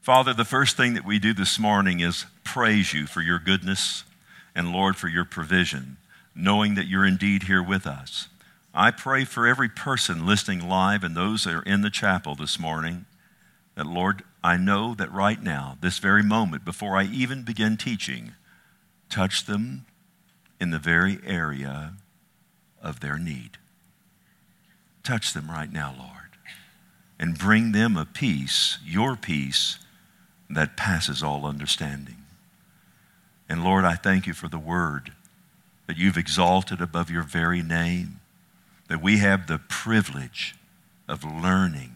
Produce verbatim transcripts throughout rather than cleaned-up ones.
Father, the first thing that we do this morning is praise you for your goodness and, Lord, for your provision, knowing that you're indeed here with us. I pray for every person listening live and those that are in the chapel this morning that, Lord, I know that right now, this very moment, before I even begin teaching, touch them in the very area of their need. Touch them right now, Lord, and bring them a peace, your peace, that passes all understanding. And Lord, I thank you for the word that you've exalted above your very name, that we have the privilege of learning.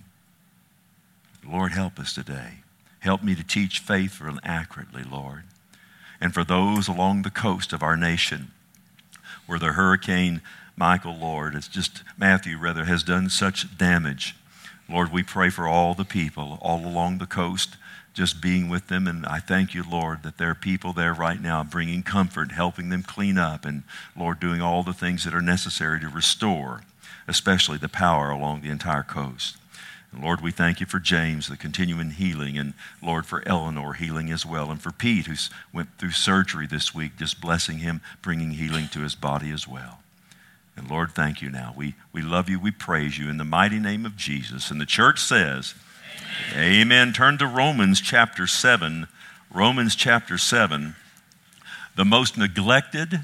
Lord, help us today. Help me to teach faithfully and accurately, Lord. And for those along the coast of our nation where the Hurricane Michael, Lord, it's just, Matthew rather, has done such damage, Lord, we pray for all the people all along the coast, just being with them. And I thank you, Lord, that there are people there right now bringing comfort, helping them clean up, and, Lord, doing all the things that are necessary to restore, especially the power along the entire coast. And Lord, we thank you for James, the continuing healing, and, Lord, for Eleanor healing as well, and for Pete, who went through surgery this week, just blessing him, bringing healing to his body as well. And, Lord, thank you now. We, we love you. We praise you in the mighty name of Jesus. And the church says, Amen. Amen. Turn to Romans chapter seven. Romans chapter seven, the most neglected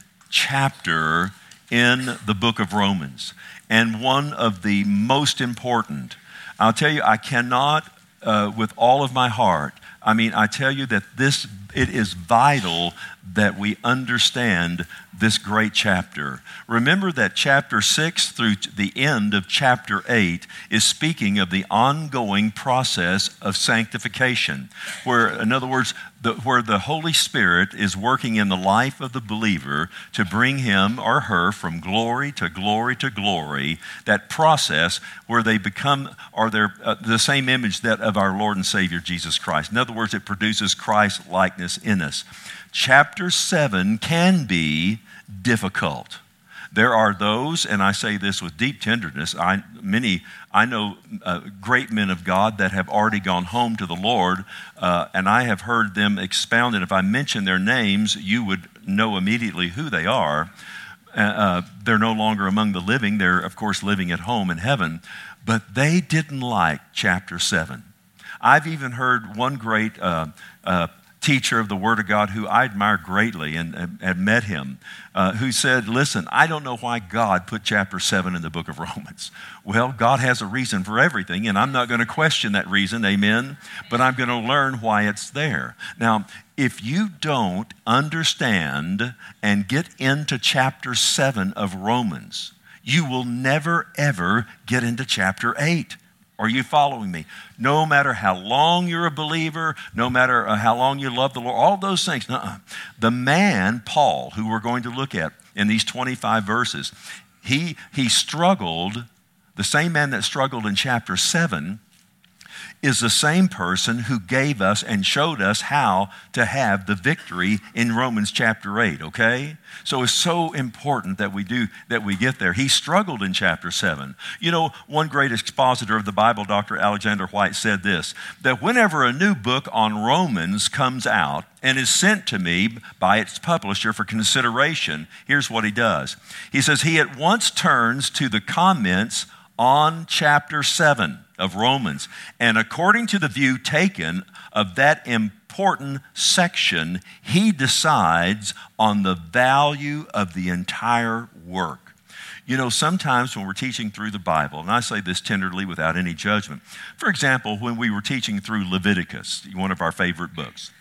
chapter in the book of Romans, and one of the most important. I'll tell you, I cannot, uh, with all of my heart, I mean, I tell you that this, it is vital that we understand this great chapter. Remember that chapter six through the end of chapter eight is speaking of the ongoing process of sanctification, where, in other words, the, where the Holy Spirit is working in the life of the believer to bring him or her from glory to glory to glory, that process where they become, are their, uh, the same image that of our Lord and Savior Jesus Christ. In other words, it produces Christ likeness in us. Chapter seven can be difficult. There are those, and I say this with deep tenderness, I, many, I know uh, great men of God that have already gone home to the Lord, uh, and I have heard them expound, and if I mention their names, you would know immediately who they are. Uh, they're no longer among the living. They're, of course, living at home in heaven, but they didn't like chapter seven. I've even heard one great uh, uh, teacher of the Word of God who I admire greatly and had met him, uh, who said, listen, I don't know why God put chapter seven in the book of Romans. Well, God has a reason for everything, and I'm not going to question that reason, amen, but I'm going to learn why it's there. Now, if you don't understand and get into chapter seven of Romans, you will never, ever get into chapter eight. Are you following me? No matter how long you're a believer, no matter how long you love the Lord, all those things. Nuh-uh. The man, Paul, who we're going to look at in these twenty-five verses, he, he struggled, the same man that struggled in chapter seven is the same person who gave us and showed us how to have the victory in Romans chapter eight, okay? So it's so important that we do, that we get there. He struggled in chapter seven. You know, one great expositor of the Bible, Doctor Alexander White, said this, that whenever a new book on Romans comes out and is sent to me by its publisher for consideration, here's what he does. He says he at once turns to the comments on chapter seven of Romans. And according to the view taken of that important section, he decides on the value of the entire work. You know, sometimes when we're teaching through the Bible, and I say this tenderly without any judgment, for example, when we were teaching through Leviticus, one of our favorite books,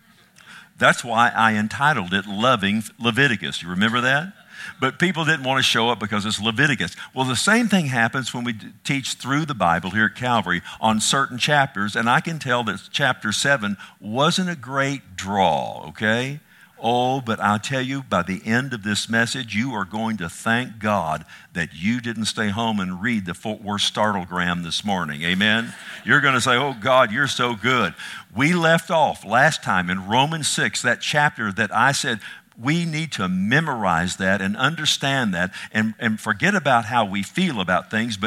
that's why I entitled it Loving Leviticus. You remember that? But people didn't want to show up because it's Leviticus. Well, the same thing happens when we teach through the Bible here at Calvary on certain chapters, and I can tell that chapter seven wasn't a great draw, okay? Oh, but I'll tell you, by the end of this message, you are going to thank God that you didn't stay home and read the Fort Worth Startlegram this morning, amen? You're going to say, oh, God, you're so good. We left off last time in Romans six, that chapter that I said, we need to memorize that and understand that and, and forget about how we feel about things, but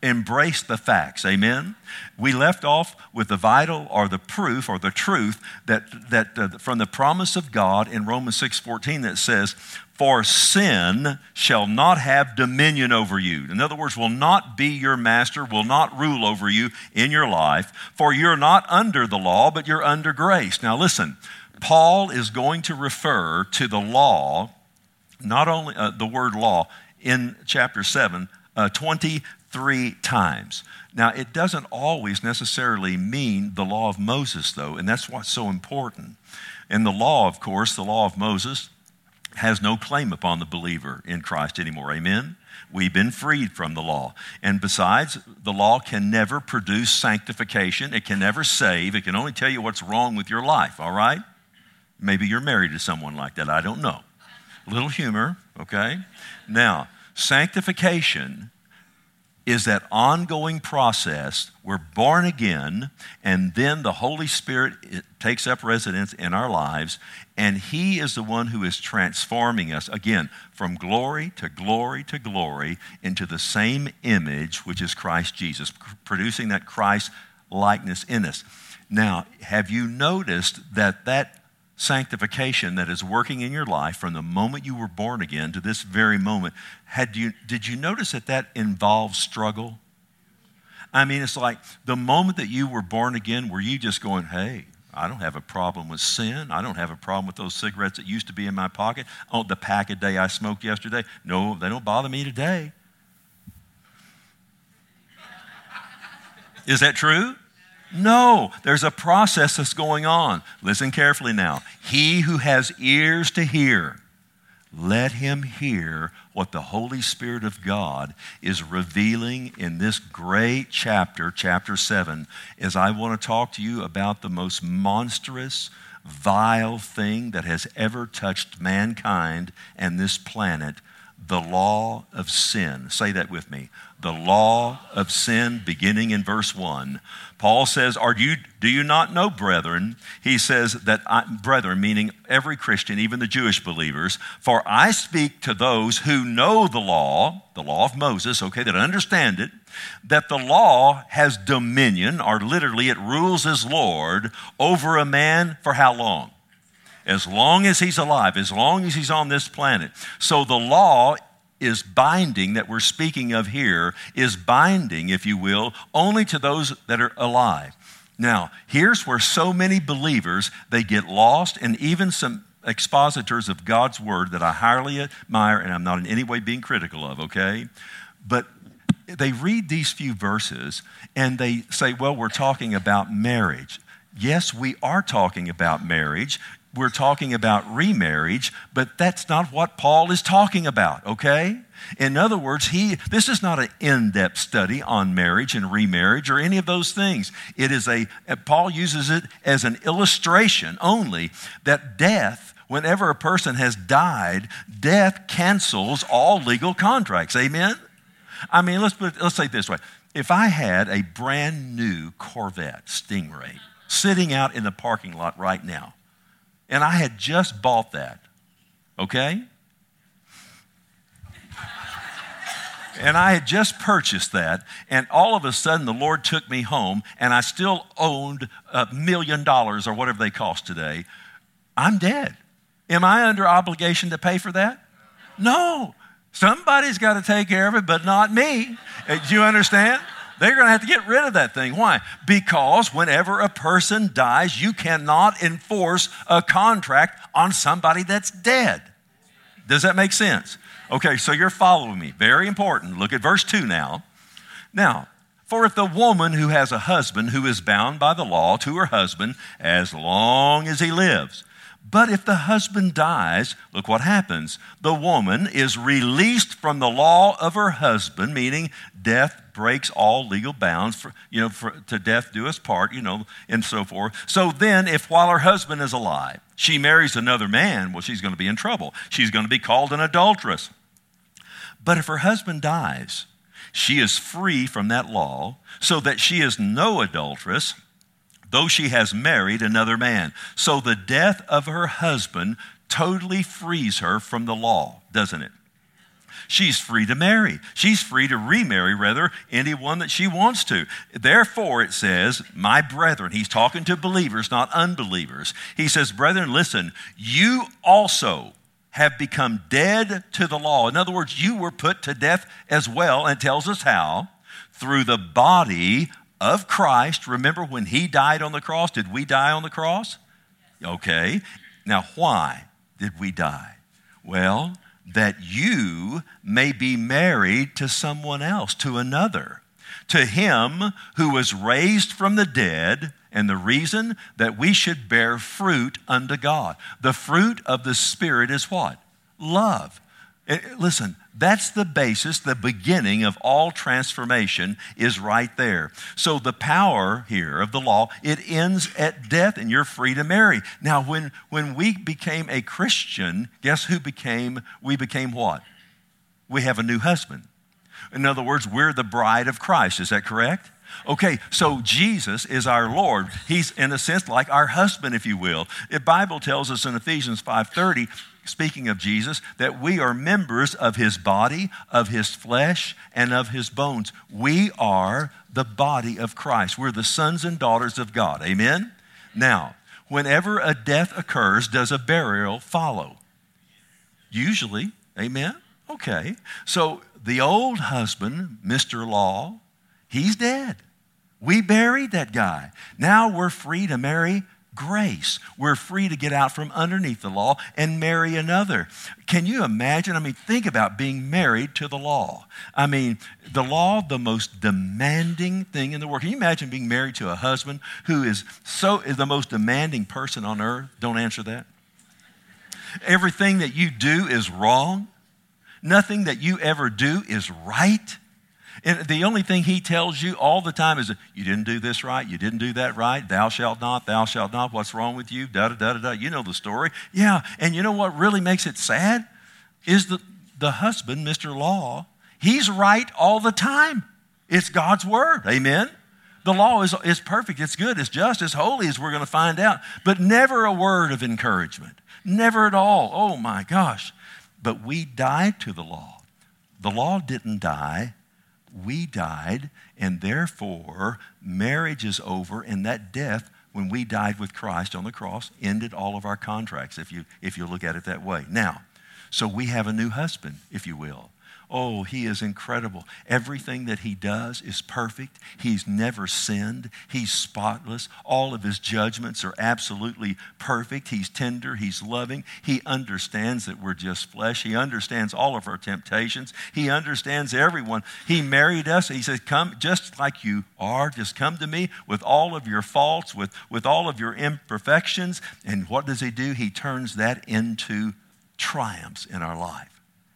embrace the facts. Amen? We left off with the vital or the proof or the truth that, that uh, from the promise of God in Romans six fourteen that says, for sin shall not have dominion over you. In other words, will not be your master, will not rule over you in your life, for you're not under the law, but you're under grace. Now listen, Paul is going to refer to the law, not only uh, the word law, in chapter seven, uh, twenty-three times. Now, it doesn't always necessarily mean the law of Moses, though, and that's what's so important. And the law, of course, the law of Moses, has no claim upon the believer in Christ anymore. Amen? We've been freed from the law. And besides, the law can never produce sanctification. It can never save. It can only tell you what's wrong with your life, all right? Maybe you're married to someone like that. I don't know. A little humor, okay? Now, sanctification is that ongoing process. We're born again, and then the Holy Spirit takes up residence in our lives, and He is the one who is transforming us, again, from glory to glory to glory into the same image, which is Christ Jesus, producing that Christ likeness in us. Now, have you noticed that that sanctification that is working in your life from the moment you were born again to this very moment, had you, did you notice that that involves struggle? I mean, it's like the moment that you were born again, were you just going, hey, I don't have a problem with sin. I don't have a problem with those cigarettes that used to be in my pocket. Oh, the pack a day I smoked yesterday. No, they don't bother me today. Is that true? No, there's a process that's going on. Listen carefully now. He who has ears to hear, let him hear what the Holy Spirit of God is revealing in this great chapter, chapter seven, as I want to talk to you about the most monstrous, vile thing that has ever touched mankind and this planet, the law of sin. Say that with me. The law of sin, beginning in verse one. Paul says, Are you, do you not know, brethren? He says that, I, brethren, meaning every Christian, even the Jewish believers, for I speak to those who know the law, the law of Moses, okay, that understand it, that the law has dominion, or literally it rules as Lord, over a man for how long? As long as he's alive, as long as he's on this planet. So the law is binding, that we're speaking of here, is binding, if you will, only to those that are alive. Now, here's where so many believers, they get lost, and even some expositors of God's word that I highly admire, and I'm not in any way being critical of, okay? But they read these few verses, and they say, well, we're talking about marriage. Yes, we are talking about marriage. We're talking about remarriage, but that's not what Paul is talking about, okay? In other words, he this is not an in-depth study on marriage and remarriage or any of those things. It is a, Paul uses it as an illustration only that death, whenever a person has died, death cancels all legal contracts, amen? I mean, let's put, let's say it this way. If I had a brand new Corvette Stingray sitting out in the parking lot right now, and I had just bought that, okay? And I had just purchased that, and all of a sudden the Lord took me home, and I still owned a million dollars or whatever they cost today. I'm dead. Am I under obligation to pay for that? No. Somebody's got to take care of it, but not me. Do you understand? They're going to have to get rid of that thing. Why? Because whenever a person dies, you cannot enforce a contract on somebody that's dead. Does that make sense? Okay, so you're following me. Very important. Look at verse two now. Now, for if the woman who has a husband who is bound by the law to her husband as long as he lives, but if the husband dies, look what happens. The woman is released from the law of her husband, meaning death breaks all legal bounds, for, you know, for, to death do us part, you know, and so forth. So then, if while her husband is alive, she marries another man, well, she's going to be in trouble. She's going to be called an adulteress. But if her husband dies, she is free from that law, so that she is no adulteress, though she has married another man. So the death of her husband totally frees her from the law, doesn't it? She's free to marry. She's free to remarry, rather, anyone that she wants to. Therefore, it says, my brethren, he's talking to believers, not unbelievers. He says, brethren, listen, you also have become dead to the law. In other words, you were put to death as well, and it tells us how. Through the body of Christ. Remember when he died on the cross? Did we die on the cross? Okay. Now, why did we die? Well, that you may be married to someone else, to another, to him who was raised from the dead, and the reason that we should bear fruit unto God. The fruit of the Spirit is what? Love. It, listen, that's the basis, the beginning of all transformation is right there. So the power here of the law, it ends at death, and you're free to marry. Now, when, when we became a Christian, guess who became, we became what? We have a new husband. In other words, we're the bride of Christ. Is that correct? Okay, so Jesus is our Lord. He's, in a sense, like our husband, if you will. The Bible tells us in Ephesians five thirty, speaking of Jesus, that we are members of his body, of his flesh, and of his bones. We are the body of Christ. We're the sons and daughters of God. Amen? Now, whenever a death occurs, does a burial follow? Usually. Amen? Okay. So the old husband, Mister Law, he's dead. We buried that guy. Now we're free to marry grace. We're free to get out from underneath the law and marry another. Can you imagine? I mean, think about being married to the law. I mean, the law, the most demanding thing in the world. Can you imagine being married to a husband who is so is the most demanding person on earth? Don't answer that. Everything that you do is wrong. Nothing that you ever do is right. And the only thing he tells you all the time is, you didn't do this right, you didn't do that right, thou shalt not, thou shalt not, what's wrong with you, da-da-da-da-da. You know the story. Yeah, and you know what really makes it sad? Is the, the husband, Mister Law, he's right all the time. It's God's word, amen? The law is, is perfect, it's good, it's just, it's holy, as we're going to find out. But never a word of encouragement. Never at all. Oh my gosh. But we died to the law. The law didn't die. We died, and therefore marriage is over, and that death, when we died with Christ on the cross, ended all of our contracts, if you, if you look at it that way. Now, so we have a new husband, if you will. Oh, he is incredible. Everything that he does is perfect. He's never sinned. He's spotless. All of his judgments are absolutely perfect. He's tender. He's loving. He understands that we're just flesh. He understands all of our temptations. He understands everyone. He married us. He says, come just like you are. Just come to me with all of your faults, with, with all of your imperfections. And what does he do? He turns that into triumphs in our life.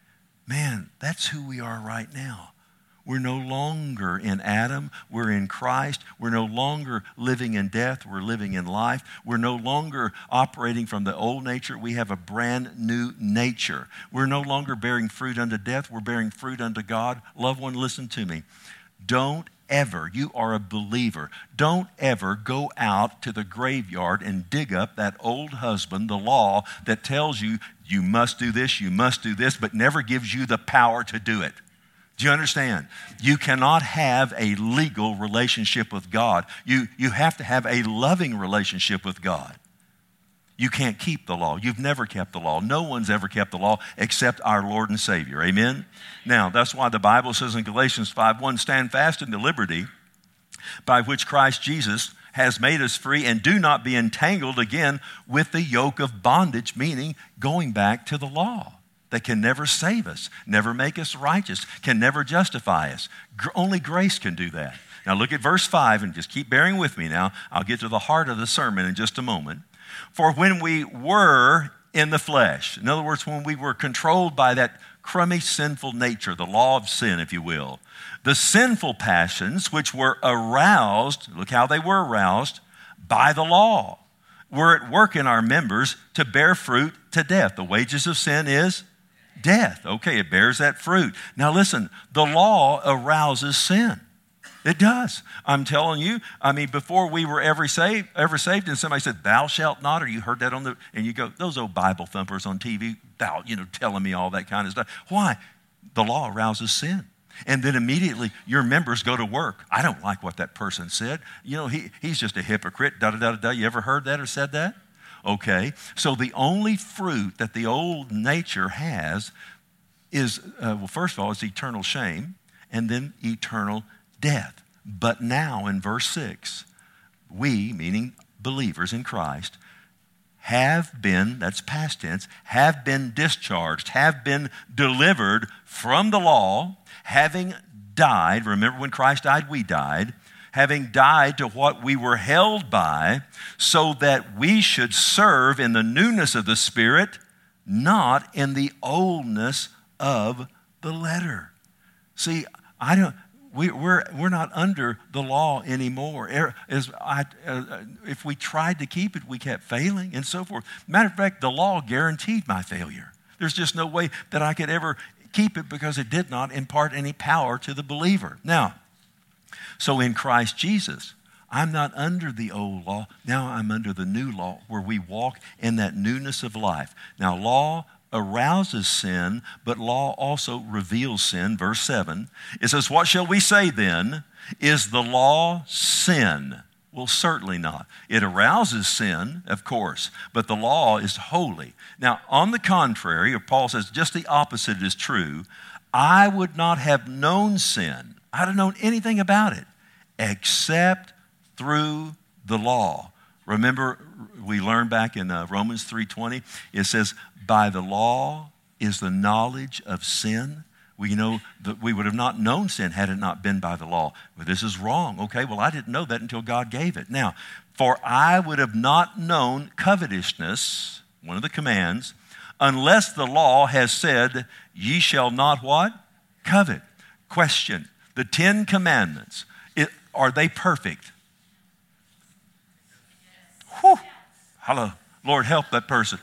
Man, that's who we are right now. We're no longer in Adam. We're in Christ. We're no longer living in death. We're living in life. We're no longer operating from the old nature. We have a brand new nature. We're no longer bearing fruit unto death. We're bearing fruit unto God. Loved one, listen to me. Don't ever, you are a believer, don't ever go out to the graveyard and dig up that old husband, the law that tells you you must do this, you must do this, but never gives you the power to do it. Do you understand? You cannot have a legal relationship with God. You, you have to have a loving relationship with God. You can't keep the law. You've never kept the law. No one's ever kept the law except our Lord and Savior. Amen? Now, that's why the Bible says in Galatians five one, stand fast in the liberty by which Christ Jesus has made us free, and do not be entangled again with the yoke of bondage, meaning going back to the law that can never save us, never make us righteous, can never justify us. Gr- only grace can do that. Now look at verse five, and just keep bearing with me now. I'll get to the heart of the sermon in just a moment. For when we were in the flesh, in other words, when we were controlled by that crummy, sinful nature, the law of sin, if you will, the sinful passions which were aroused, look how they were aroused, by the law, were at work in our members to bear fruit to death. The wages of sin is death. Okay, it bears that fruit. Now listen, the law arouses sin. It does. I'm telling you, I mean, before we were ever saved, ever saved, and somebody said, thou shalt not, or you heard that on the, and you go, those old Bible thumpers on T V, thou, you know, telling me all that kind of stuff. Why? the law arouses sin. And then immediately your members go to work. I don't like what that person said. You know, he, he's just a hypocrite, da-da-da-da-da. You ever heard that or said that? Okay. So the only fruit that the old nature has is, uh, well, first of all, is eternal shame and then eternal death. But now in verse six, we, meaning believers in Christ, have been, that's past tense, have been discharged, have been delivered from the law, having died. Remember when Christ died, we died. Having died to what we were held by, so that we should serve in the newness of the Spirit, not in the oldness of the letter. See, I don't... We, we're, we're not under the law anymore. As I, uh, if we tried to keep it, we kept failing and so forth. Matter of fact, the law guaranteed my failure. There's just no way that I could ever keep it because it did not impart any power to the believer. Now, so in Christ Jesus, I'm not under the old law. Now I'm under the new law where we walk in that newness of life. Now, law arouses sin, but law also reveals sin. Verse seven, it says, what shall we say then? Is the law sin? Well, certainly not. It arouses sin, of course, but the law is holy. Now, on the contrary, Paul says just the opposite is true. I would not have known sin. I'd have known anything about it except through the law. Remember, we learned back in uh, Romans three twenty, it says, by the law is the knowledge of sin. We know that we would have not known sin had it not been by the law. But this is wrong. Okay, well, I didn't know that until God gave it. Now, for I would have not known covetousness, one of the commands, unless the law has said, ye shall not what? Covet. Question, the Ten Commandments, it, are they perfect? Whew. Hello. Lord, help that person.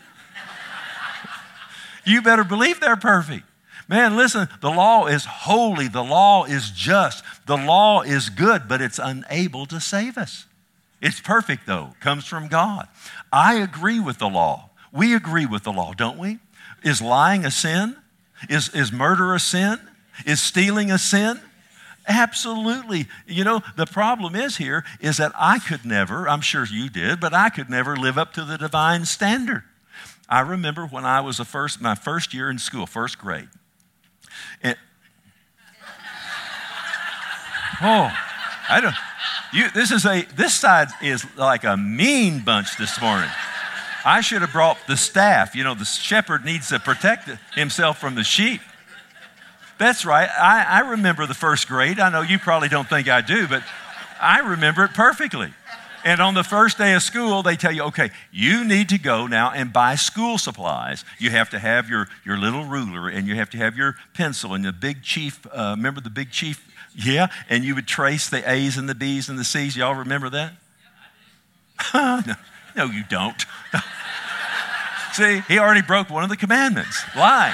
You better believe they're perfect. Man, listen, the law is holy. The law is just. The law is good, but it's unable to save us. It's perfect, though. Comes from God. I agree with the law. We agree with the law, don't we? Is lying a sin? Is, is murder a sin? Is stealing a sin? Absolutely. You know, the problem is here is that I could never, I'm sure you did, but I could never live up to the divine standard. I remember when I was a first, my first year in school, first grade. And, oh, I don't, you, this is a, this side is like a mean bunch this morning. I should have brought the staff. You know, the shepherd needs to protect himself from the sheep. That's right. I, I remember the first grade. I know you probably don't think I do, but I remember it perfectly. And on the first day of school, they tell you, okay, you need to go now and buy school supplies. You have to have your, your little ruler, and you have to have your pencil, and the big chief, uh, remember the big chief? Yeah, and you would trace the A's and the B's and the C's. Y'all remember that? no, no, you don't. See, he already broke one of the commandments, lying.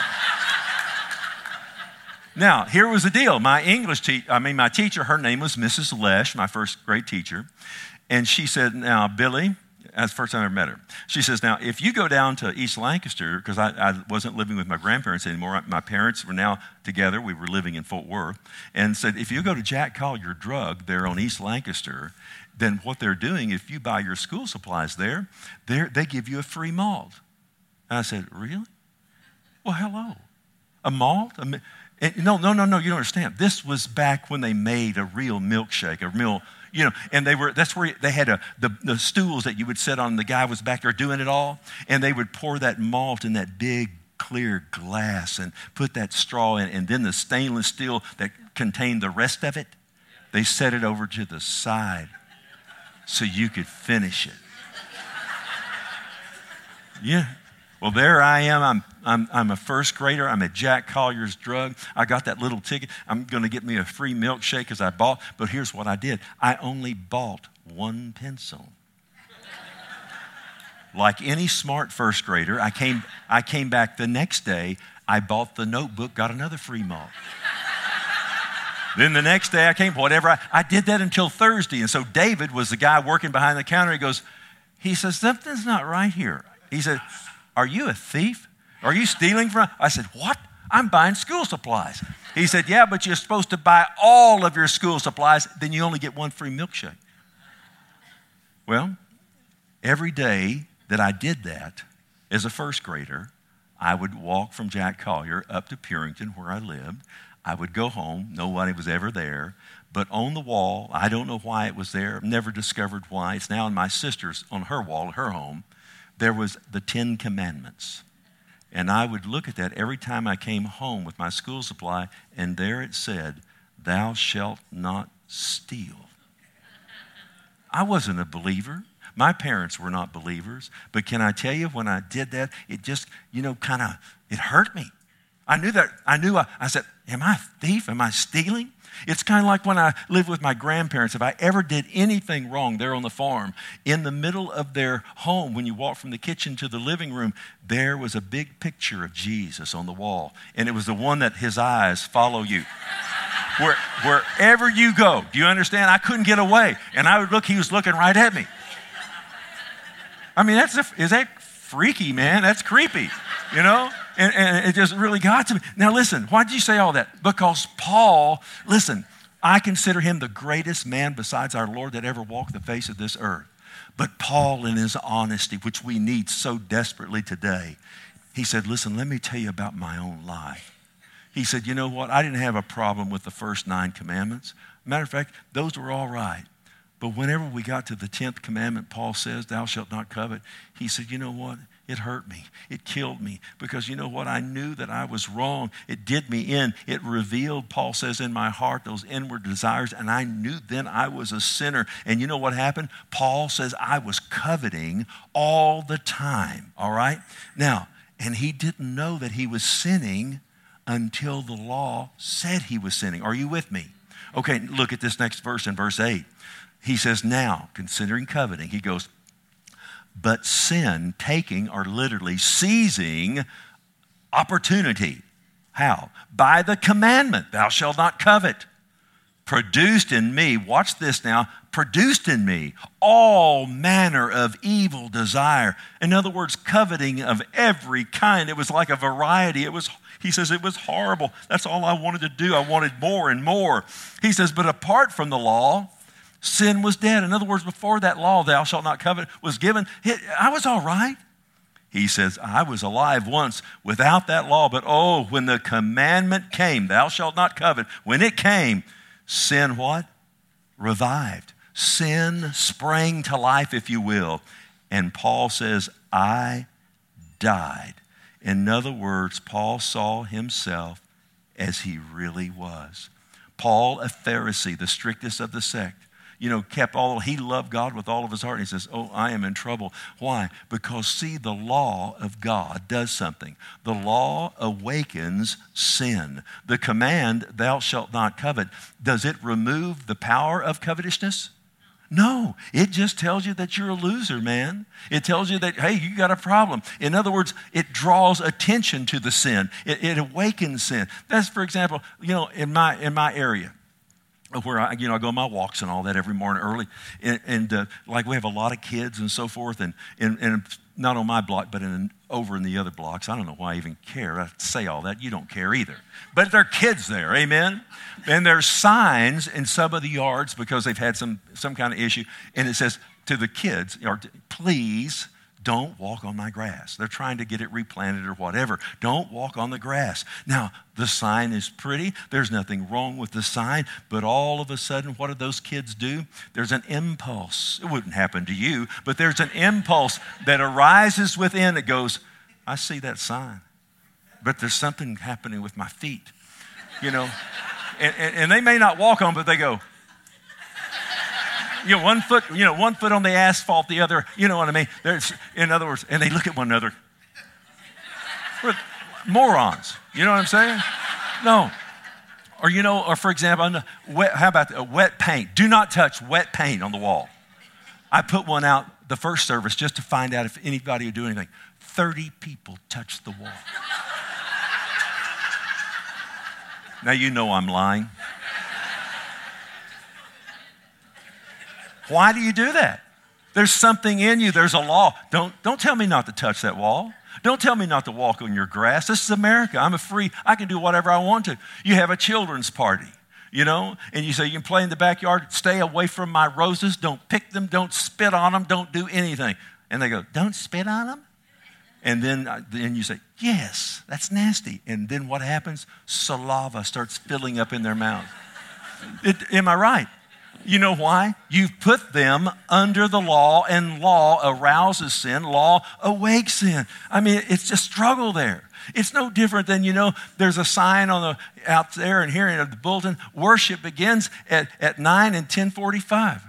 Now, here was the deal. My English teacher, I mean, my teacher, her name was Missus Lesh, my first grade teacher. And she said, now, Billy, that's the first time I ever met her. She says, now, if you go down to East Lancaster, because I, I wasn't living with my grandparents anymore. My parents were now together. We were living in Fort Worth. And said, if you go to Jack Collier Drug there on East Lancaster, then what they're doing, if you buy your school supplies there, they give you a free malt. And I said, really? Well, hello. A malt? A, no, no, no, no, you don't understand. This was back when they made a real milkshake, a real... You know, and they were, that's where they had a, the, the stools that you would sit on. The guy was back there doing it all. And they would pour that malt in that big, clear glass and put that straw in. And then the stainless steel that contained the rest of it, they set it over to the side so you could finish it. Yeah. Well, there I am. I'm, I'm, I'm a first grader. I'm at Jack Collier's Drug. I got that little ticket. I'm going to get me a free milkshake because I bought. But here's what I did. I only bought one pencil. Like any smart first grader, I came, I came back the next day. I bought the notebook, got another free malt. Then the next day I came, whatever. I, I did that until Thursday. And so David was the guy working behind the counter. He goes, he says, something's not right here. He said, are you a thief? Are you stealing from? I said, what? I'm buying school supplies. He said, yeah, but you're supposed to buy all of your school supplies, then you only get one free milkshake. Well, every day that I did that as a first grader, I would walk from Jack Collier up to Purington where I lived. I would go home. Nobody was ever there. But on the wall, I don't know why it was there. I've never discovered why. It's now in my sister's, on her wall at her home. There was the Ten Commandments. And I would look at that every time I came home with my school supply, and there it said, thou shalt not steal. I wasn't a believer. My parents were not believers. But can I tell you, when I did that, it just, you know, kind of, it hurt me. I knew that, I knew, I, I said, am I a thief? Am I stealing? It's kind of like when I lived with my grandparents. If I ever did anything wrong there on the farm, in the middle of their home, when you walk from the kitchen to the living room, there was a big picture of Jesus on the wall. And it was the one that his eyes follow you. Where, wherever you go, do you understand? I couldn't get away. And I would look, he was looking right at me. I mean, that's a, is that freaky, man? That's creepy, you know? And, and it just really got to me. Now listen, why did you say all that? Because Paul, listen, I consider him the greatest man besides our Lord that ever walked the face of this earth. But Paul, in his honesty, which we need so desperately today, he said, listen, let me tell you about my own life. He said, you know what? I didn't have a problem with the first nine commandments. Matter of fact, those were all right. But whenever we got to the tenth commandment, Paul says, thou shalt not covet. He said, you know what? It hurt me. It killed me. Because you know what? I knew that I was wrong. It did me in. It revealed, Paul says, in my heart, those inward desires. And I knew then I was a sinner. And you know what happened? Paul says I was coveting all the time. All right? Now, and he didn't know that he was sinning until the law said he was sinning. Are you with me? Okay, look at this next verse in verse eight. He says, now, considering coveting, he goes, but sin, taking, or literally seizing opportunity. How? By the commandment, thou shalt not covet. Produced in me, watch this now, produced in me all manner of evil desire. In other words, coveting of every kind. It was like a variety. It was, he says, it was horrible. That's all I wanted to do. I wanted more and more. He says, but apart from the law, sin was dead. In other words, before that law, thou shalt not covet, was given, I was all right. He says, I was alive once without that law, but oh, when the commandment came, thou shalt not covet, when it came, sin what? Revived. Sin sprang to life, if you will. And Paul says, I died. In other words, Paul saw himself as he really was. Paul, a Pharisee, the strictest of the sect, you know, kept all, he loved God with all of his heart. And he says, oh, I am in trouble. Why? Because, see, the law of God does something. The law awakens sin. The command, thou shalt not covet, does it remove the power of covetousness? No, it just tells you that you're a loser, man. It tells you that, hey, you got a problem. In other words, it draws attention to the sin. It, it awakens sin. That's, for example, you know, in my in my area, where I, you know, I go on my walks and all that every morning early, and, and uh, like we have a lot of kids and so forth, and, and, and not on my block, but in over in the other blocks. I don't know why I even care. I say all that. You don't care either. But there are kids there, amen? And there's signs in some of the yards because they've had some, some kind of issue, and it says to the kids, or please don't walk on my grass. They're trying to get it replanted or whatever. Don't walk on the grass. Now, the sign is pretty. There's nothing wrong with the sign. But all of a sudden, what do those kids do? There's an impulse. It wouldn't happen to you, but there's an impulse that arises within that goes, I see that sign, but there's something happening with my feet, you know. And, and, and they may not walk on, but they go, you know, one foot, you know, one foot on the asphalt, the other, you know what I mean? There's, in other words, and they look at one another. We're morons. You know what I'm saying? No. Or, you know, or for example, wet, how about the, wet paint? Do not touch wet paint on the wall. I put one out the first service just to find out if anybody would do anything. thirty people touched the wall. Now you know I'm lying. Why do you do that? There's something in you. There's a law. Don't, don't tell me not to touch that wall. Don't tell me not to walk on your grass. This is America. I'm a free, I can do whatever I want to. You have a children's party, you know, and you say you can play in the backyard. Stay away from my roses. Don't pick them. Don't spit on them. Don't do anything. And they go, don't spit on them? And then, then you say, yes, that's nasty. And then what happens? Saliva starts filling up in their mouth. It, am I right? You know why? You've put them under the law, and law arouses sin. Law awakes sin. I mean, it's a struggle there. It's no different than, you know, there's a sign on the out there and here in the bulletin, worship begins at, at nine and ten forty-five.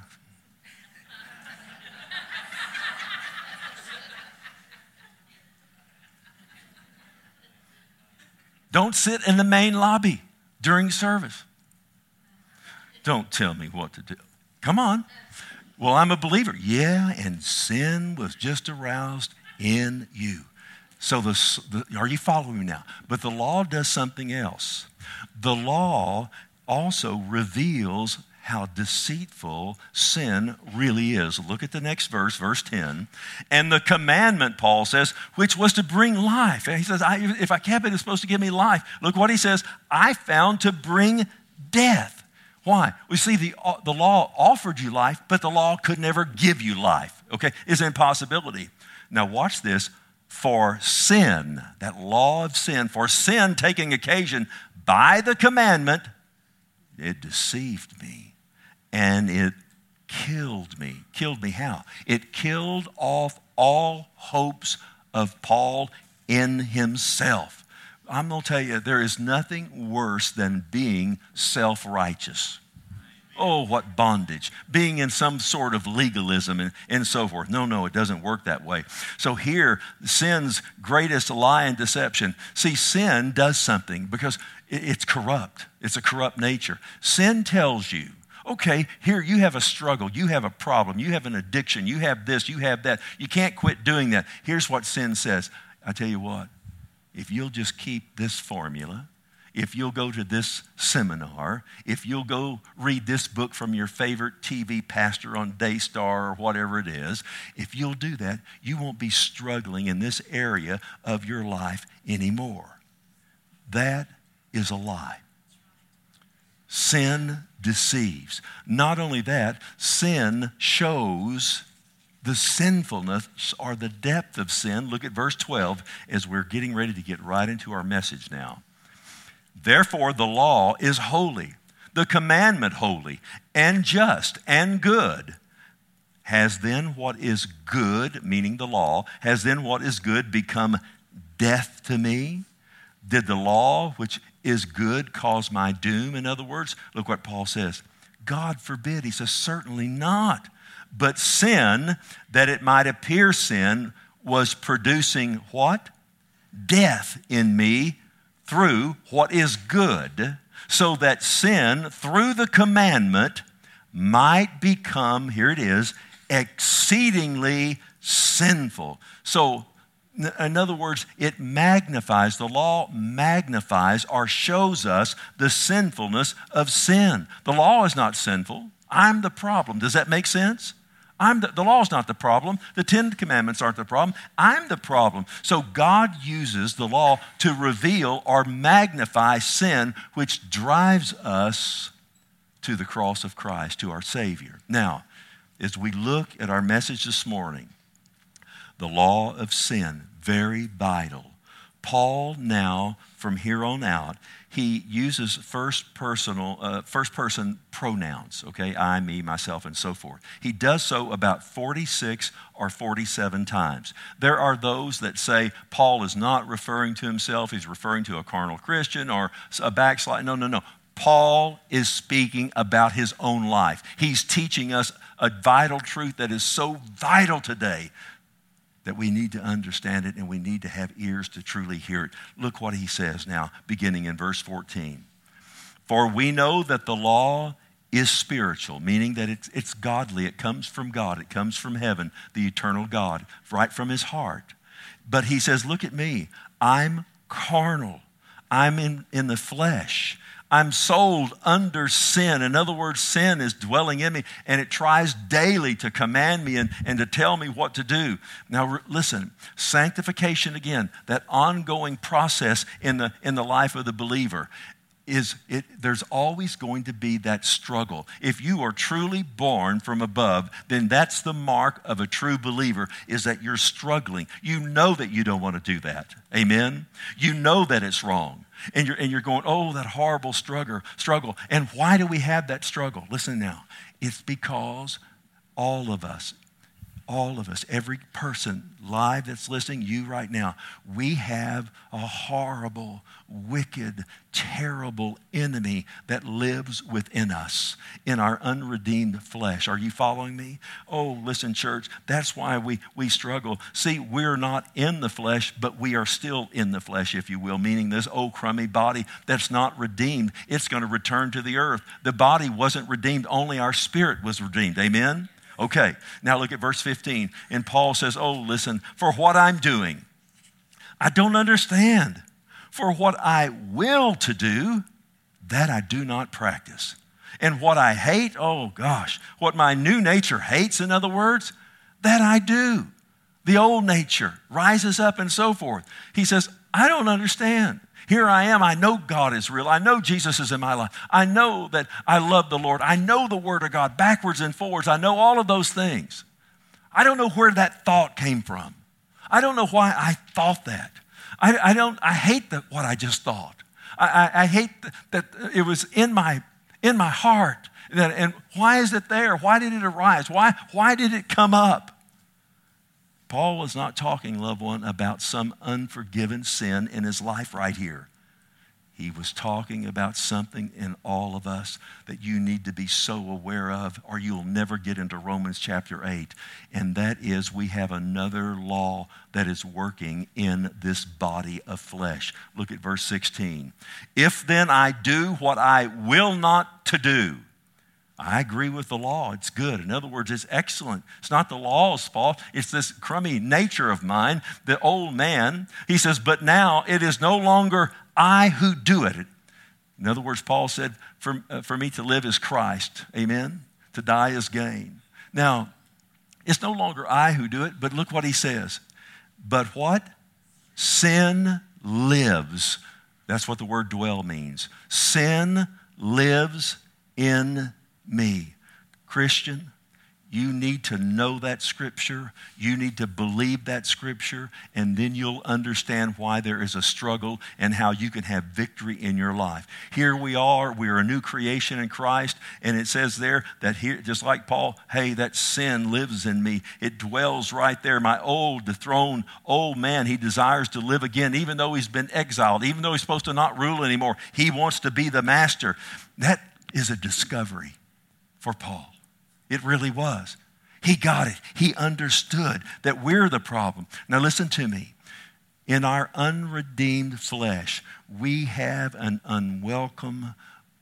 Don't sit in the main lobby during service. Don't tell me what to do. Come on. Well, I'm a believer. Yeah, and sin was just aroused in you. So the, the, are you following me now? But the law does something else. The law also reveals how deceitful sin really is. Look at the next verse, verse ten. And the commandment, Paul says, which was to bring life. And he says, I, if I kept it, it's supposed to give me life. Look what he says. I found to bring death. Why? We see the, the law offered you life, but the law could never give you life. Okay? It's an impossibility. Now watch this. For sin, that law of sin, for sin taking occasion by the commandment, it deceived me and it killed me. Killed me how? It killed off all hopes of Paul in himself. I'm going to tell you, there is nothing worse than being self-righteous. Oh, what bondage. Being in some sort of legalism and, and so forth. No, no, it doesn't work that way. So here, sin's greatest lie and deception. See, sin does something because it, it's corrupt. It's a corrupt nature. Sin tells you, okay, here you have a struggle, you have a problem, you have an addiction, you have this, you have that. You can't quit doing that. Here's what sin says. I tell you what. If you'll just keep this formula, if you'll go to this seminar, if you'll go read this book from your favorite T V pastor on Daystar or whatever it is, if you'll do that, you won't be struggling in this area of your life anymore. That is a lie. Sin deceives. Not only that, sin shows the sinfulness or the depth of sin. Look at verse twelve as we're getting ready to get right into our message now. Therefore, the law is holy, the commandment holy and just and good. Has then what is good, meaning the law, has then what is good become death to me? Did the law, which is good, cause my doom? In other words, look what Paul says. God forbid. He says, certainly not. But sin, that it might appear sin, was producing what? Death in me through what is good, so that sin, through the commandment, might become, here it is, exceedingly sinful. So, in other words, it magnifies, the law magnifies or shows us the sinfulness of sin. The law is not sinful. I'm the problem. Does that make sense? I'm the, the law is not the problem. The Ten Commandments aren't the problem. I'm the problem. So God uses the law to reveal or magnify sin, which drives us to the cross of Christ, to our Savior. Now, as we look at our message this morning, the law of sin, very vital. Paul now, from here on out, he uses first personal, uh, first person pronouns, okay? I, me, myself, and so forth. He does so about forty-six or forty-seven times. There are those that say Paul is not referring to himself, he's referring to a carnal Christian or a backslide. No, no, no. Paul is speaking about his own life. He's teaching us a vital truth that is so vital today that we need to understand it and we need to have ears to truly hear it. Look what he says now, beginning in verse fourteen. For we know that the law is spiritual, meaning that it's, it's godly. It comes from God. It comes from heaven, the eternal God, right from his heart. But he says, look at me. I'm carnal. I'm in, in the flesh. I'm sold under sin. In other words, sin is dwelling in me, and it tries daily to command me and, and to tell me what to do. Now, listen, sanctification, again, that ongoing process in the, in the life of the believer, is it, there's always going to be that struggle. If you are truly born from above, then that's the mark of a true believer, is that you're struggling. You know that you don't want to do that. Amen? You know that it's wrong. And you're, and you're going, oh, that horrible struggle, struggle. And why do we have that struggle? Listen now. It's because all of us, all of us, every person live that's listening, you right now, we have a horrible, wicked, terrible enemy that lives within us in our unredeemed flesh. Are you following me? Oh, listen, church, that's why we, we struggle. See, we're not in the flesh, but we are still in the flesh, if you will, meaning this old crummy body that's not redeemed, it's going to return to the earth. The body wasn't redeemed, only our spirit was redeemed. Amen? Okay, now look at verse fifteen. And Paul says, oh, listen, for what I'm doing, I don't understand. For what I will to do, that I do not practice. And what I hate, oh gosh, what my new nature hates, in other words, that I do. The old nature rises up and so forth. He says, I don't understand. Here I am. I know God is real. I know Jesus is in my life. I know that I love the Lord. I know the Word of God backwards and forwards. I know all of those things. I don't know where that thought came from. I don't know why I thought that. I, I don't. I hate the, what I just thought. I, I, I hate the, that it was in my in my heart. That, and why is it there? Why did it arise? Why why did it come up? Paul was not talking, loved one, about some unforgiven sin in his life right here. He was talking about something in all of us that you need to be so aware of, or you'll never get into Romans chapter eight. And that is, we have another law that is working in this body of flesh. Look at verse sixteen. If then I do what I will not to do, I agree with the law. It's good. In other words, it's excellent. It's not the law's fault. It's this crummy nature of mine, the old man. He says, but now it is no longer I who do it. In other words, Paul said, for, uh, for me to live is Christ. Amen? To die is gain. Now, it's no longer I who do it, but look what he says. But what? Sin lives. That's what the word dwell means. Sin lives in me. Christian, you need to know that scripture. You need to believe that scripture, and then you'll understand why there is a struggle and how you can have victory in your life. Here we are. We are a new creation in Christ, and it says there that here, just like Paul, hey, that sin lives in me. It dwells right there. My old, dethroned old man, he desires to live again, even though he's been exiled, even though he's supposed to not rule anymore. He wants to be the master. That is a discovery for Paul. It really was. He got it. He understood that we're the problem. Now listen to me. In our unredeemed flesh, we have an unwelcome,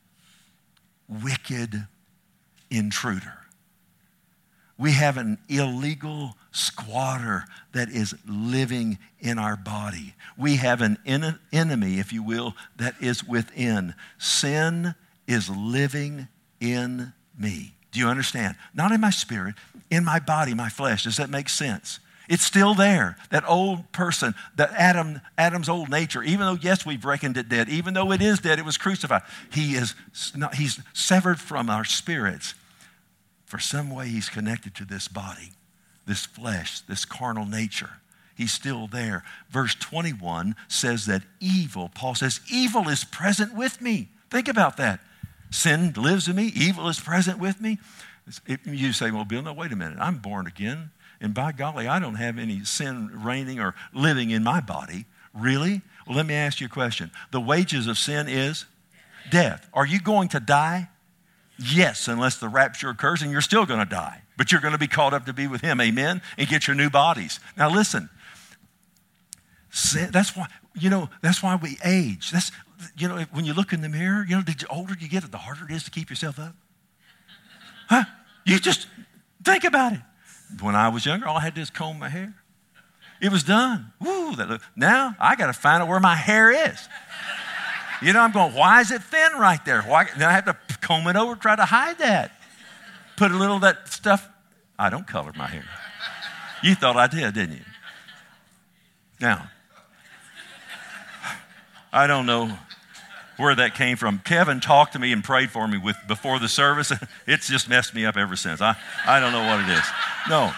wicked intruder. We have an illegal squatter that is living in our body. We have an en- enemy, if you will, that is within. Sin is living in me. Do you understand? Not in my spirit, in my body, my flesh. Does that make sense? It's still there. That old person, that Adam, Adam's old nature, even though, yes, we've reckoned it dead, even though it is dead, it was crucified. He is not, he's severed from our spirits. For some way, he's connected to this body, this flesh, this carnal nature. He's still there. Verse twenty-one says that evil, Paul says, evil is present with me. Think about that. Sin lives in me. Evil is present with me. It, you say, well, Bill, no, wait a minute. I'm born again. And by golly, I don't have any sin reigning or living in my body. Really? Well, let me ask you a question. The wages of sin is death. Are you going to die? Yes, unless the rapture occurs, and you're still going to die. But you're going to be called up to be with him. Amen? And get your new bodies. Now listen. Sin, that's why, you know, that's why we age. That's, you know, when you look in the mirror, you know, the older you get, the harder it is to keep yourself up. Huh? You just think about it. When I was younger, all I had to do is comb my hair. It was done. Woo, that look. Now I got to find out where my hair is. You know, I'm going, why is it thin right there? Why? Then I have to comb it over, try to hide that. Put a little of that stuff. I don't color my hair. You thought I did, didn't you? Now, I don't know where that came from. Kevin talked to me and prayed for me with before the service. It's just messed me up ever since. I, I don't know what it is. No.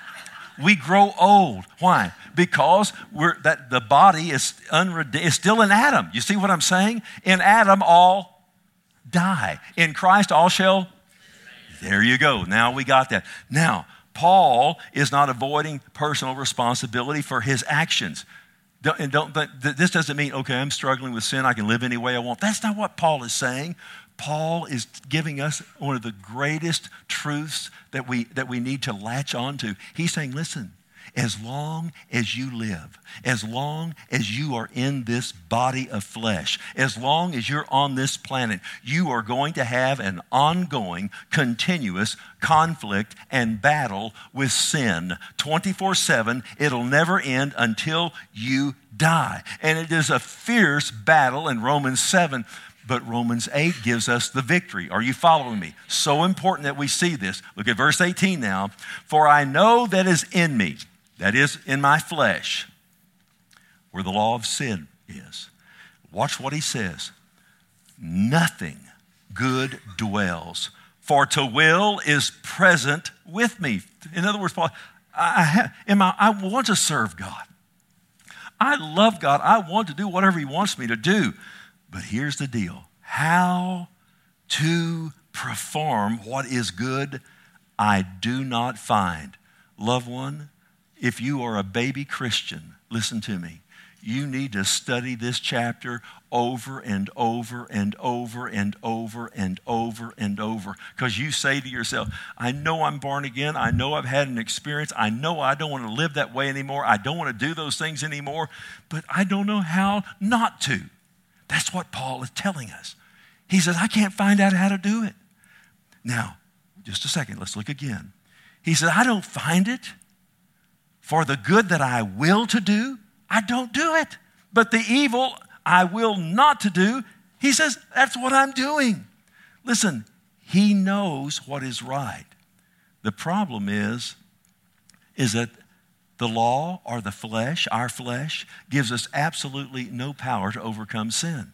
We grow old. Why? Because we're that the body is unrede- is still in Adam. You see what I'm saying? In Adam, all die. In Christ, all shall. There you go. Now we got that. Now, Paul is not avoiding personal responsibility for his actions. Don't, and don't, but this doesn't mean, okay, I'm struggling with sin. I can live any way I want. That's not what Paul is saying. Paul is giving us one of the greatest truths that we, that we need to latch onto. He's saying, listen, as long as you live, as long as you are in this body of flesh, as long as you're on this planet, you are going to have an ongoing, continuous conflict and battle with sin. twenty-four seven, it'll never end until you die. And it is a fierce battle in Romans seven. But Romans eight gives us the victory. Are you following me? So important that we see this. Look at verse eighteen now. For I know that is in me, that is in my flesh, where the law of sin is. Watch what he says. Nothing good dwells, for to will is present with me. In other words, Paul, I, have, am I, I want to serve God. I love God. I want to do whatever he wants me to do. But here's the deal. How to perform what is good, I do not find. Loved one, if you are a baby Christian, listen to me. You need to study this chapter over and over and over and over and over and over. Because you say to yourself, I know I'm born again. I know I've had an experience. I know I don't want to live that way anymore. I don't want to do those things anymore. But I don't know how not to. That's what Paul is telling us. He says, I can't find out how to do it. Now, just a second, let's look again. He said, I don't find it. For the good that I will to do, I don't do it. But the evil I will not to do, he says, that's what I'm doing. Listen, he knows what is right. The problem is, is that the law or the flesh, our flesh, gives us absolutely no power to overcome sin.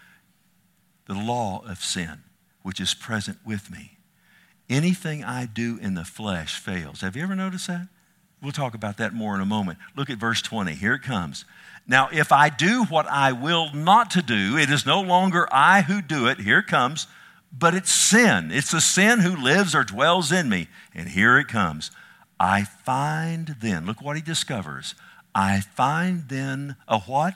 The law of sin, which is present with me. Anything I do in the flesh fails. Have you ever noticed that? We'll talk about that more in a moment. Look at verse twenty. Here it comes. Now, if I do what I will not to do, it is no longer I who do it. Here it comes. But it's sin. It's the sin who lives or dwells in me. And here it comes. I find then, look what he discovers. I find then a what?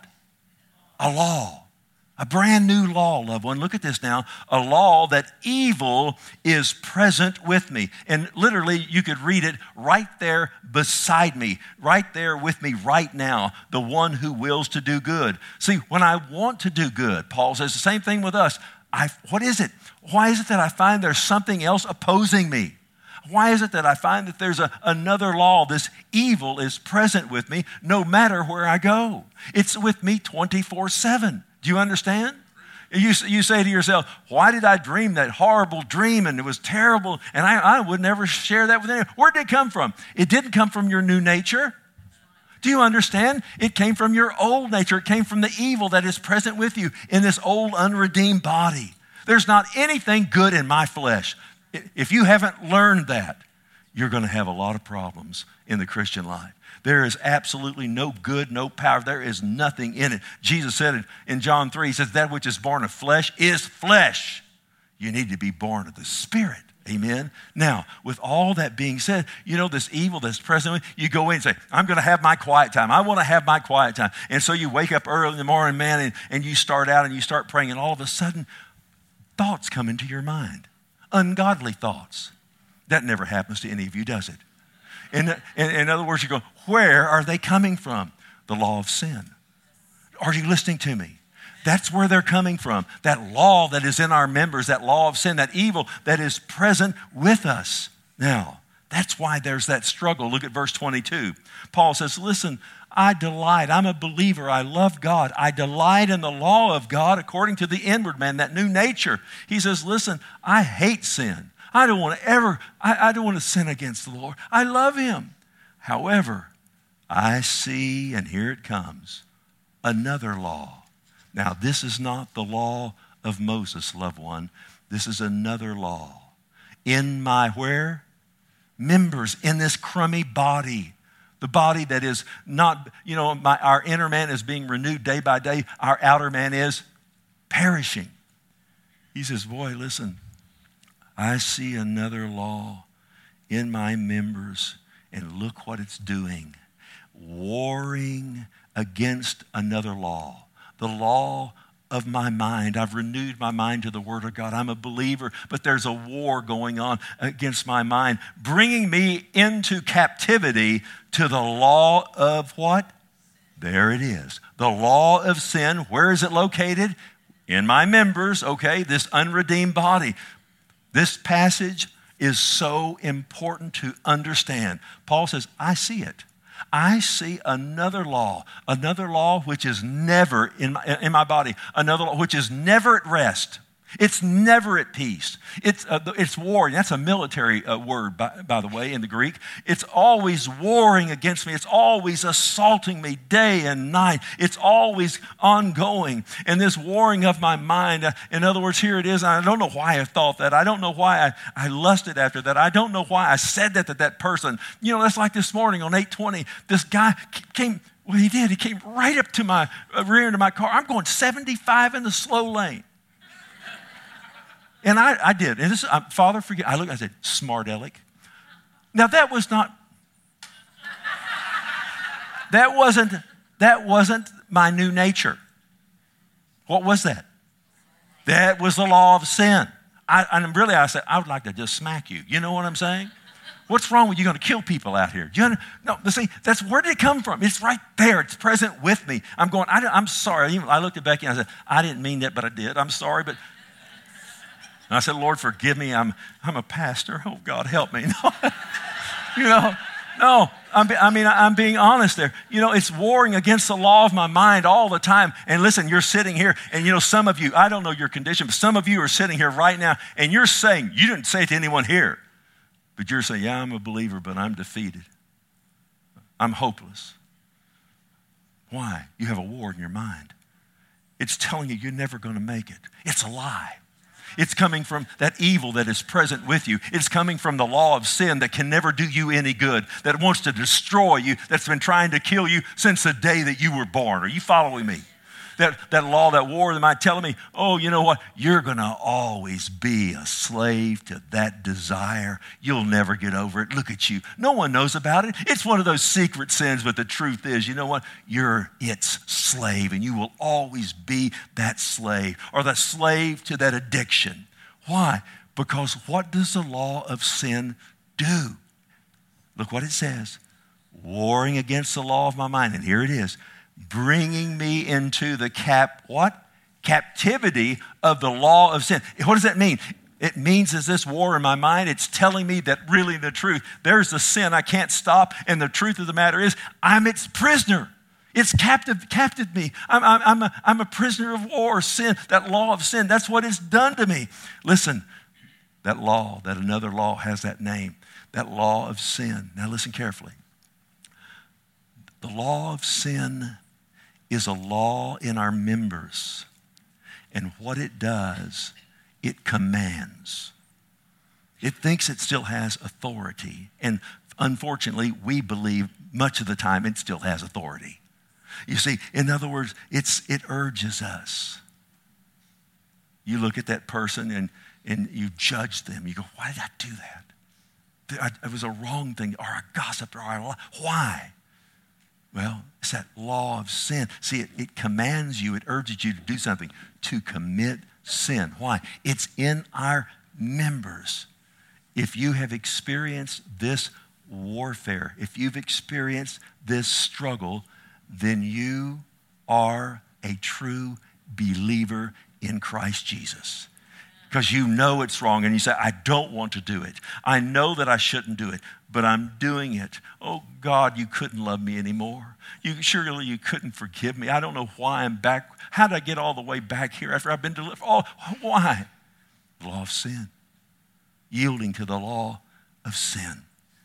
A law. A brand new law, loved one. Look at this now. A law that evil is present with me. And literally, you could read it right there beside me, right there with me right now, the one who wills to do good. See, when I want to do good, Paul says the same thing with us. I, what is it? Why is it that I find there's something else opposing me? Why is it that I find that there's a, another law, this evil is present with me no matter where I go? It's with me twenty-four seven. Do you understand? You, you say to yourself, why did I dream that horrible dream and it was terrible and I, I would never share that with anyone? Where did it come from? It didn't come from your new nature. Do you understand? It came from your old nature. It came from the evil that is present with you in this old unredeemed body. There's not anything good in my flesh. If you haven't learned that, you're going to have a lot of problems in the Christian life. There is absolutely no good, no power. There is nothing in it. Jesus said it in John three. He says, that which is born of flesh is flesh. You need to be born of the Spirit. Amen. Now, with all that being said, you know, this evil that's present, you go in and say, I'm going to have my quiet time. I want to have my quiet time. And so you wake up early in the morning, man, and, and you start out and you start praying, and all of a sudden, thoughts come into your mind. Ungodly thoughts. That never happens to any of you, does it? In, in, in other words, you go, where are they coming from? The law of sin. Are you listening to me? That's where they're coming from. That law that is in our members, that law of sin, that evil that is present with us. Now, That's why there's that struggle. Look at verse twenty-two. Paul says, listen, I delight. I'm a believer. I love God. I delight in the law of God according to the inward man, that new nature. He says, listen, I hate sin. I don't want to ever, I, I don't want to sin against the Lord. I love him. However, I see, and here it comes, another law. Now, this is not the law of Moses, loved one. This is another law. In my where? Members, in this crummy body. The body that is not, you know, my, our inner man is being renewed day by day. Our outer man is perishing. He says, boy, listen, I see another law in my members, and look what it's doing. Warring against another law. The law of my mind. I've renewed my mind to the Word of God. I'm a believer, but there's a war going on against my mind, bringing me into captivity to the law of what? There it is. The law of sin. Where is it located? In my members, okay, this unredeemed body. This passage is so important to understand. Paul says, I see it. I see another law, another law which is never in my, in my body, another law which is never at rest. It's never at peace. It's uh, it's war. That's a military uh, word, by, by the way, in the Greek. It's always warring against me. It's always assaulting me day and night. It's always ongoing. And this warring of my mind, uh, in other words, here it is. I don't know why I thought that. I don't know why I, I lusted after that. I don't know why I said that to that person. You know, that's like this morning on eight twenty. This guy came, well, he did. He came right up to my uh, rear end of my car. I'm going seventy-five in the slow lane. And I, I did. And this, uh, Father, forgive. I looked. I said, "Smart aleck." Now that was not. That wasn't. That wasn't my new nature. What was that? That was the law of sin. I, and really, I said, I would like to just smack you. You know what I'm saying? What's wrong with you going to kill people out here? You know, no, see, that's where did it come from? It's right there. It's present with me. I'm going. I, I'm sorry. I looked at Becky and I said, I didn't mean that, but I did. I'm sorry, but. And I said, Lord, forgive me. I'm I'm a pastor. Oh, God, help me. No, you know, no. I'm, I mean, I'm being honest there. You know, it's warring against the law of my mind all the time. And listen, you're sitting here, and you know, some of you, I don't know your condition, but some of you are sitting here right now, and you're saying, you didn't say it to anyone here, but you're saying, yeah, I'm a believer, but I'm defeated. I'm hopeless. Why? You have a war in your mind. It's telling you you're never going to make it. It's a lie. It's coming from that evil that is present with you. It's coming from the law of sin that can never do you any good, that wants to destroy you, that's been trying to kill you since the day that you were born. Are you following me? That, that law, that war that might tell me, oh, you know what? You're going to always be a slave to that desire. You'll never get over it. Look at you. No one knows about it. It's one of those secret sins, but the truth is, you know what? You're its slave, and you will always be that slave or the slave to that addiction. Why? Because what does the law of sin do? Look what it says. Warring against the law of my mind. And here it is. Bringing me into the cap, what? Captivity of the law of sin. What does that mean? It means is this war in my mind, it's telling me that really the truth, there's a sin I can't stop, and the truth of the matter is I'm its prisoner. It's captive, captive me. I'm, I'm, I'm, a, I'm a prisoner of war, sin, that law of sin. That's what it's done to me. Listen, that law, that another law has that name, that law of sin. Now listen carefully. The law of sin is a law in our members. And what it does, it commands. It thinks it still has authority. And unfortunately, we believe much of the time it still has authority. You see, in other words, it's it urges us. You look at that person and, and you judge them. You go, why did I do that? It was a wrong thing, or I gossiped, or I lied. Why? Well, it's that law of sin. See, it, it commands you, it urges you to do something, to commit sin. Why? It's in our members. If you have experienced this warfare, if you've experienced this struggle, then you are a true believer in Christ Jesus. Because you know it's wrong and you say, I don't want to do it. I know that I shouldn't do it. but I'm doing it. Oh, God, you couldn't love me anymore. You, surely you couldn't forgive me. I don't know why I'm back. How did I get all the way back here after I've been delivered? Oh, why? The law of sin. Yielding to the law of sin.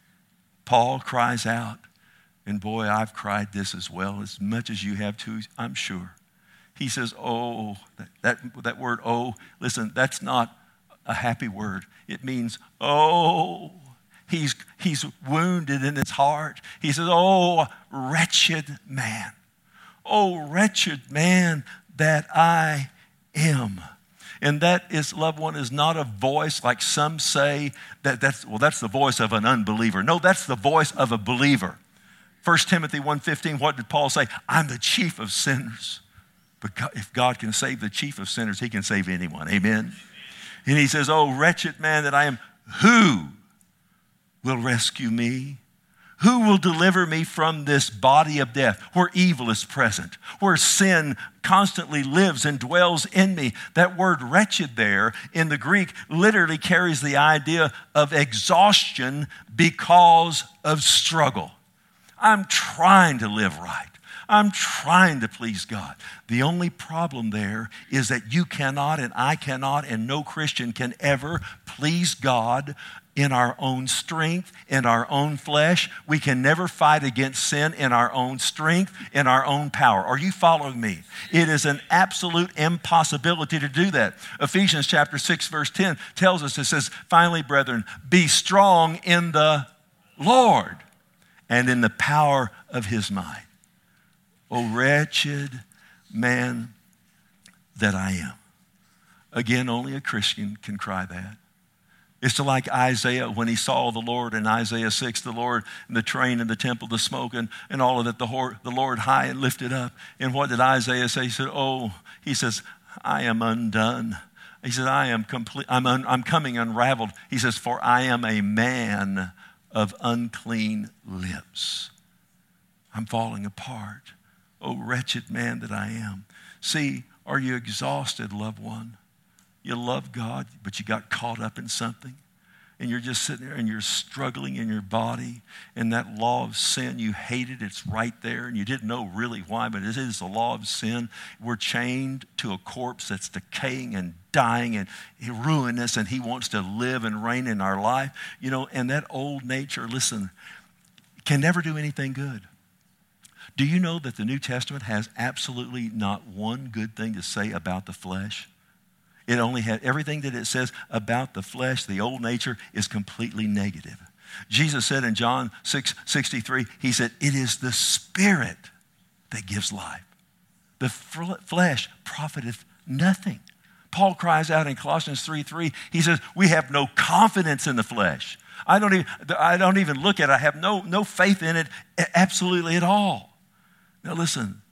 Paul cries out, and boy, I've cried this as well, as much as you have too, I'm sure. He says, oh, that, that, that word, oh, listen, that's not a happy word. It means, oh, he's, he's wounded in his heart. He says, oh, wretched man. Oh, wretched man that I am. And that is, loved one, is not a voice like some say that that's, well, that's the voice of an unbeliever. No, that's the voice of a believer. First Timothy one fifteen, what did Paul say? I'm the chief of sinners. But God, if God can save the chief of sinners, he can save anyone. Amen? And he says, oh, wretched man that I am, who will rescue me? Who will deliver me from this body of death where evil is present, where sin constantly lives and dwells in me? That word wretched there in the Greek literally carries the idea of exhaustion because of struggle. I'm trying to live right. I'm trying to please God. The only problem there is that you cannot and I cannot and no Christian can ever please God in our own strength, in our own flesh. We can never fight against sin in our own strength, in our own power. Are you following me? It is an absolute impossibility to do that. Ephesians chapter six, verse ten tells us, it says, finally, brethren, be strong in the Lord and in the power of his might. O wretched man that I am. Again, only a Christian can cry that. It's like Isaiah when he saw the Lord in Isaiah six, the Lord and the train and the temple, the smoke and, and all of that, the, the Lord high and lifted up. And what did Isaiah say? He said, oh, he says, I am undone. He said, I am complete, I'm, un, I'm coming unraveled. He says, for I am a man of unclean lips. I'm falling apart. Oh, wretched man that I am. See, are you exhausted, loved one? You love God, but you got caught up in something. And you're just sitting there and you're struggling in your body. And that law of sin, you hate it. It's right there. And you didn't know really why, but it is the law of sin. We're chained to a corpse that's decaying and dying and ruinous. And he wants to live and reign in our life. You know, and that old nature, listen, can never do anything good. Do you know that the New Testament has absolutely not one good thing to say about the flesh? It only had everything that it says about the flesh, the old nature, is completely negative. Jesus said in John six sixty-three, he said, it is the Spirit that gives life. The flesh profiteth nothing. Paul cries out in Colossians three three, he says, we have no confidence in the flesh. I don't even, I don't even look at it. I have no, no faith in it absolutely at all. Now listen,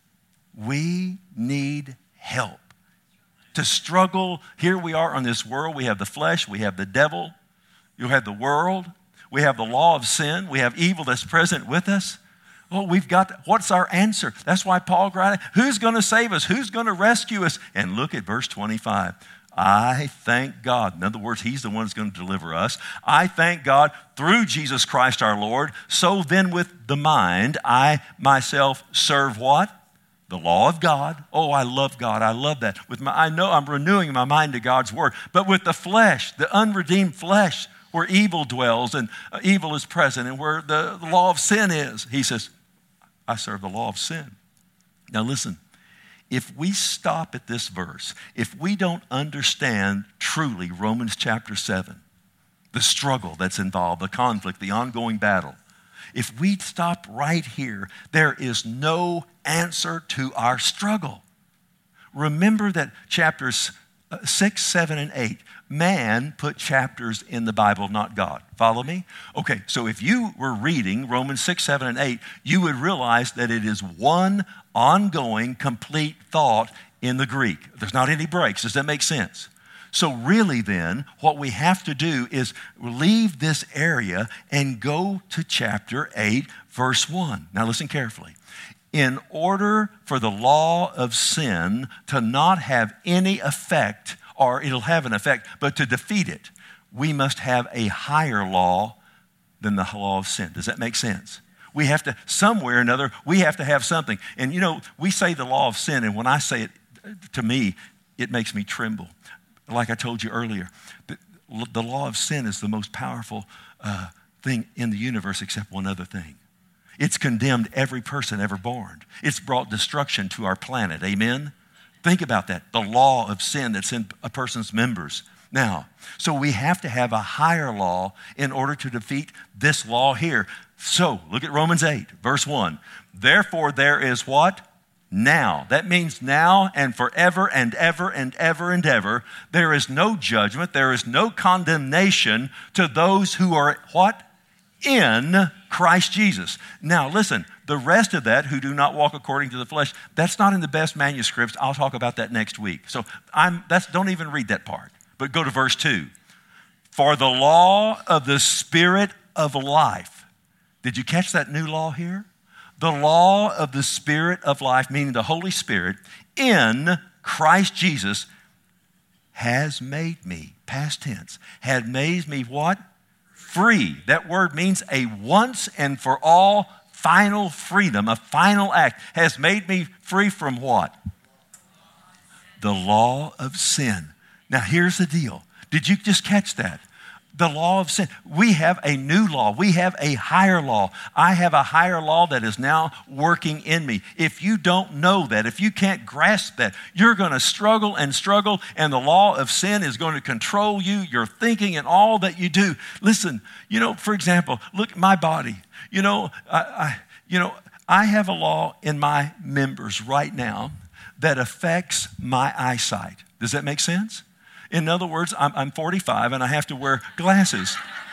we need help. To struggle, here we are on this world. We have the flesh, we have the devil, you have the world, we have the law of sin, we have evil that's present with us. Oh, we've got, what's our answer? That's why Paul cried, who's going to save us? Who's going to rescue us? And look at verse twenty-five. I thank God. In other words, he's the one who's going to deliver us. I thank God through Jesus Christ our Lord. So then with the mind, I myself serve what? The law of God. Oh, I love God. I love that. With my, I know I'm renewing my mind to God's word. But with the flesh, the unredeemed flesh, where evil dwells and uh, evil is present and where the, the law of sin is, he says, I serve the law of sin. Now listen, if we stop at this verse, if we don't understand truly Romans chapter seven, the struggle that's involved, the conflict, the ongoing battle, if we stop right here, there is no answer to our struggle. Remember that chapters six, seven, and eight, man put chapters in the Bible, not God. Follow me? Okay, so if you were reading Romans six, seven, and eight, you would realize that it is one ongoing, complete thought in the Greek. There's not any breaks. Does that make sense? So really then, what we have to do is leave this area and go to chapter eight, verse one. Now listen carefully. In order for the law of sin to not have any effect, or it'll have an effect, but to defeat it, we must have a higher law than the law of sin. Does that make sense? We have to, somewhere or another, we have to have something. And you know, we say the law of sin, and when I say it, to me, it makes me tremble. Like I told you earlier, the, the law of sin is the most powerful uh, thing in the universe except one other thing. It's condemned every person ever born. It's brought destruction to our planet. Amen? Think about that. The law of sin that's in a person's members. Now, so we have to have a higher law in order to defeat this law here. So, look at Romans eight, verse one. Therefore, there is what? Now. That means now and forever and ever and ever and ever. There is no judgment. There is no condemnation to those who are what? In Christ Jesus. Now, listen, the rest of that, who do not walk according to the flesh, that's not in the best manuscripts. I'll talk about that next week. So, I'm that's don't even read that part. But go to verse two. For the law of the Spirit of life. Did you catch that new law here? The law of the Spirit of life, meaning the Holy Spirit, in Christ Jesus has made me, past tense, had made me what? Free. That word means a once and for all final freedom, a final act. Has made me free from what? The law of sin. Now here's the deal. Did you just catch that? The law of sin. We have a new law. We have a higher law. I have a higher law that is now working in me. If you don't know that, if you can't grasp that, you're going to struggle and struggle, and the law of sin is going to control you, your thinking, and all that you do. Listen, you know, for example, look at my body. You know, I, I, you know, I have a law in my members right now that affects my eyesight. Does that make sense? In other words, I'm, I'm forty-five and I have to wear glasses.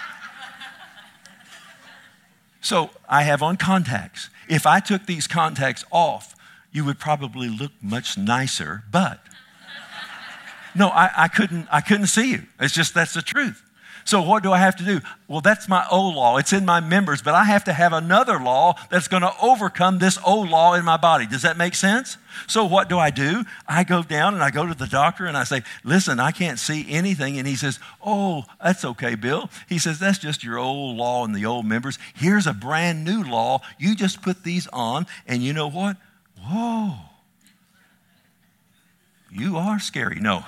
So I have on contacts. If I took these contacts off, you would probably look much nicer, but no, I, I couldn't, I couldn't see you. It's just, that's the truth. So what do I have to do? Well, that's my old law. It's in my members, but I have to have another law that's going to overcome this old law in my body. Does that make sense? So what do I do? I go down and I go to the doctor and I say, listen, I can't see anything. And he says, oh, that's okay, Bill. He says, that's just your old law and the old members. Here's a brand new law. You just put these on, and you know what? Whoa. You are scary. No.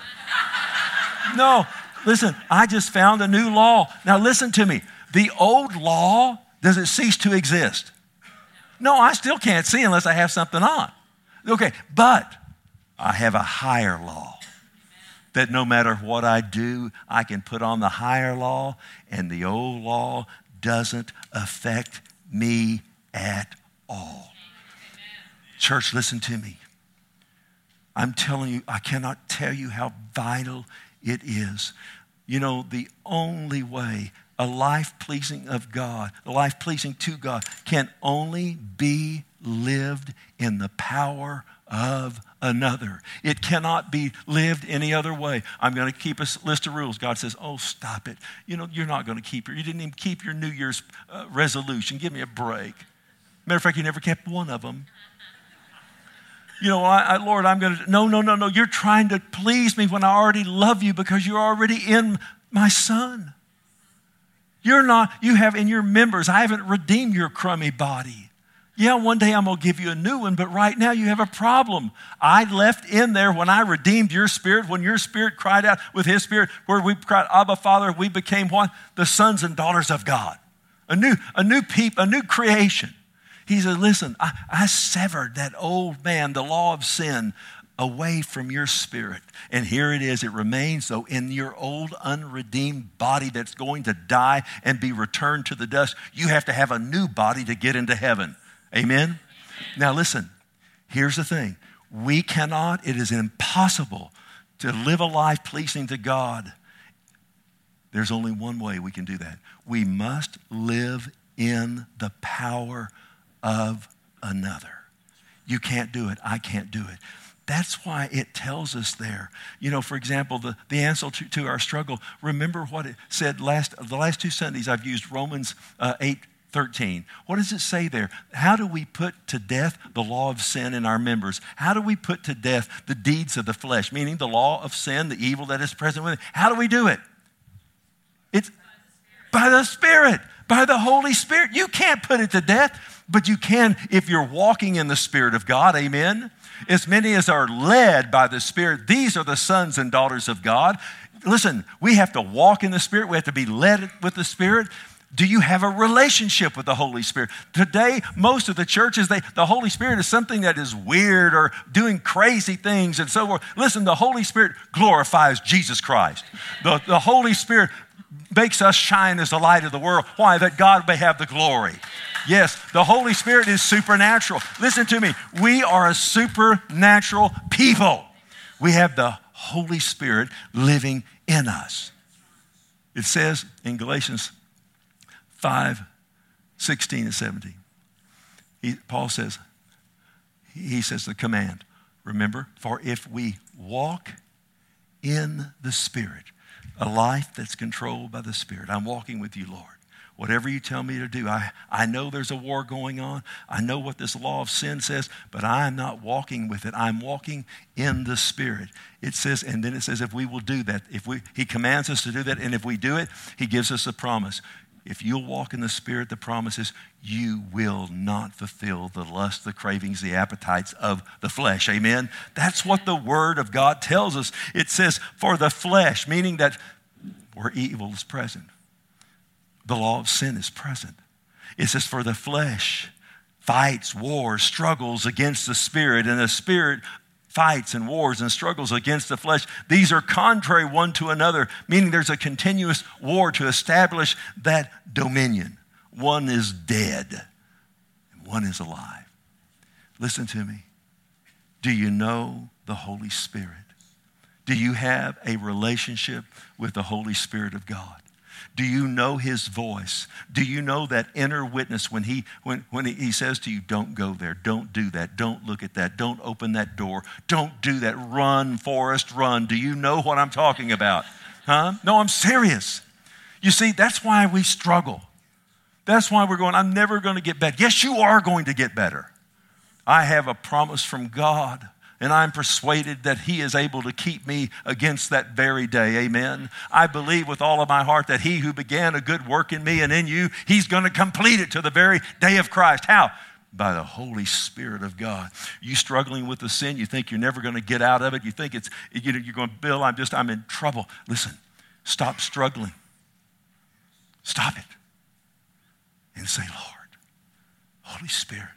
No. Listen, I just found a new law. Now listen to me. The old law, does it cease to exist? No, I still can't see unless I have something on. Okay, but I have a higher law that no matter what I do, I can put on the higher law, and the old law doesn't affect me at all. Church, listen to me. I'm telling you, I cannot tell you how vital it is. You know, the only way a life pleasing of God, a life pleasing to God, can only be lived in the power of another. It cannot be lived any other way. I'm going to keep a list of rules. God says, oh, stop it. You know, you're not going to keep your, you didn't even keep your New Year's uh, resolution. Give me a break. Matter of fact, you never kept one of them. You know, I, I, Lord, I'm going to, no, no, no, no. You're trying to please me when I already love you because you're already in my Son. You're not, you have in your members, I haven't redeemed your crummy body. Yeah, one day I'm going to give you a new one, but right now you have a problem. I left in there when I redeemed your spirit, when your spirit cried out with his spirit, where we cried, Abba, Father, we became what? The sons and daughters of God. A new, a new peop, a new creation. He said, listen, I, I severed that old man, the law of sin, away from your spirit. And here it is. It remains, though, in your old unredeemed body that's going to die and be returned to the dust. You have to have a new body to get into heaven. Amen? Now listen, here's the thing. We cannot, it is impossible to live a life pleasing to God. There's only one way we can do that. We must live in the power of another. You can't do it. I can't do it. That's why it tells us there. You know, for example, the, the answer to, to our struggle, remember what it said last, the last two Sundays I've used Romans uh, eight thirteen. What does it say there? How do we put to death the law of sin in our members? How do we put to death the deeds of the flesh, meaning the law of sin, the evil that is present within? How do we do it? It's By the Spirit, by the Holy Spirit. You can't put it to death, but you can if you're walking in the Spirit of God, amen? As many as are led by the Spirit, these are the sons and daughters of God. Listen, we have to walk in the Spirit. We have to be led with the Spirit. Do you have a relationship with the Holy Spirit? Today, most of the churches, they, the Holy Spirit is something that is weird or doing crazy things and so forth. Listen, the Holy Spirit glorifies Jesus Christ. The, the Holy Spirit makes us shine as the light of the world. Why? That God may have the glory. Yes, the Holy Spirit is supernatural. Listen to me. We are a supernatural people. We have the Holy Spirit living in us. It says in Galatians five, sixteen and seventeen. He, Paul says, he says the command, remember, for if we walk in the Spirit, a life that's controlled by the Spirit. I'm walking with you, Lord. Whatever you tell me to do, I, I know there's a war going on. I know what this law of sin says, but I'm not walking with it. I'm walking in the Spirit. It says, and then it says, if we will do that, if we, he commands us to do that, and if we do it, he gives us a promise. If you'll walk in the Spirit, the promise is you will not fulfill the lust, the cravings, the appetites of the flesh. Amen? That's what the Word of God tells us. It says, for the flesh, meaning that where evil is present, the law of sin is present. It says, for the flesh fights, wars, struggles against the Spirit, and the Spirit fights and wars and struggles against the flesh. These are contrary one to another, meaning there's a continuous war to establish that dominion. One is dead and one is alive. Listen to me. Do you know the Holy Spirit? Do you have a relationship with the Holy Spirit of God? Do you know his voice? Do you know that inner witness when he when, when he says to you, don't go there, don't do that, don't look at that, don't open that door, don't do that, run, Forrest, run. Do you know what I'm talking about? Huh? No, I'm serious. You see, that's why we struggle. That's why we're going, I'm never going to get better. Yes, you are going to get better. I have a promise from God, and I'm persuaded that he is able to keep me against that very day. Amen. I believe with all of my heart that he who began a good work in me and in you, he's going to complete it to the very day of Christ. How? By the Holy Spirit of God. You struggling with the sin, you think you're never going to get out of it. You think it's, you know, you're going, Bill, I'm just, I'm in trouble. Listen, stop struggling. Stop it. And say, Lord, Holy Spirit,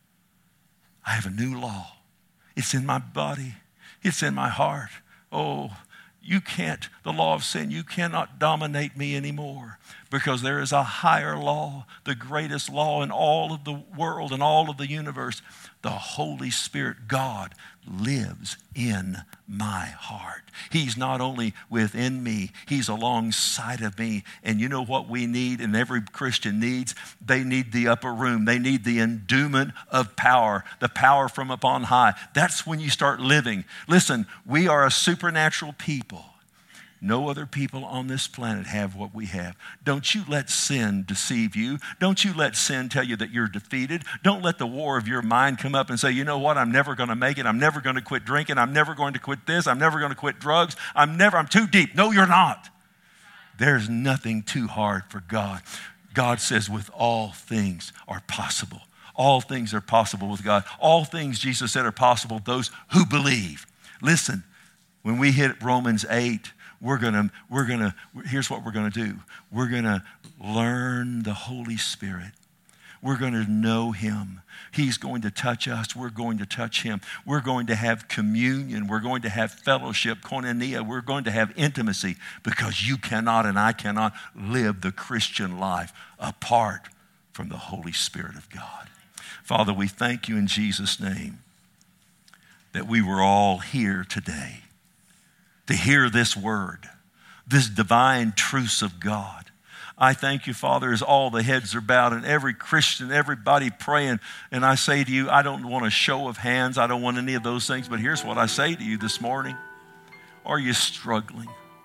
I have a new law. It's in my body. It's in my heart. Oh, you can't, the law of sin, you cannot dominate me anymore because there is a higher law, the greatest law in all of the world and all of the universe. The Holy Spirit, God, lives in my heart. He's not only within me, he's alongside of me. And you know what we need and every Christian needs? They need the upper room. They need the endowment of power, the power from upon high. That's when you start living. Listen, we are a supernatural people. No other people on this planet have what we have. Don't you let sin deceive you. Don't you let sin tell you that you're defeated. Don't let the war of your mind come up and say, you know what, I'm never going to make it. I'm never going to quit drinking. I'm never going to quit this. I'm never going to quit drugs. I'm never, I'm too deep. No, you're not. There's nothing too hard for God. God says with all things are possible. All things are possible with God. All things, Jesus said, are possible those who believe. Listen, when we hit Romans eight, We're gonna, we're gonna, here's what we're gonna do. We're gonna learn the Holy Spirit. We're gonna know him. He's going to touch us. We're going to touch him. We're going to have communion. We're going to have fellowship, koinonia. We're going to have intimacy because you cannot and I cannot live the Christian life apart from the Holy Spirit of God. Father, we thank you in Jesus' name that we were all here today to hear this word, this divine truths of God. I thank you, Father, as all the heads are bowed and every Christian, everybody praying. And I say to you, I don't want a show of hands. I don't want any of those things. But here's what I say to you this morning. Are you struggling?